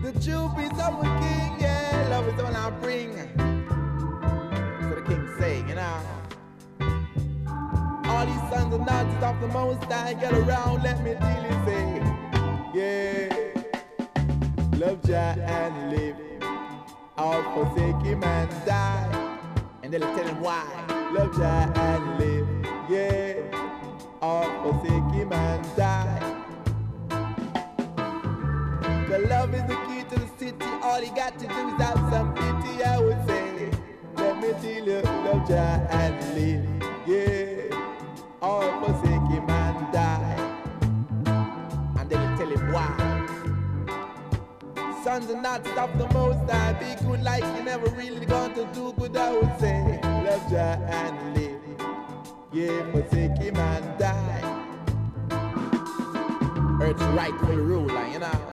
the true peace of the king, yeah, love is all I bring. So the king say, you know, all these sons and daughters of the Most High, get around, let me tell you, say, yeah, love Jah and live, or forsake him and die. And they'll tell him why. Love Jah and live, yeah, or forsake him and die. The love is the key to the city. All you got to do is have some pity, I would say. Let me tell you, love Jah and live, yeah, or forsake him and die. And they'll tell him why. Sons and daughters of the Most High, be good like you never really going to do good, I would say. Love Jah and live, yeah, forsake him and die. Earth's rightful ruler, you know.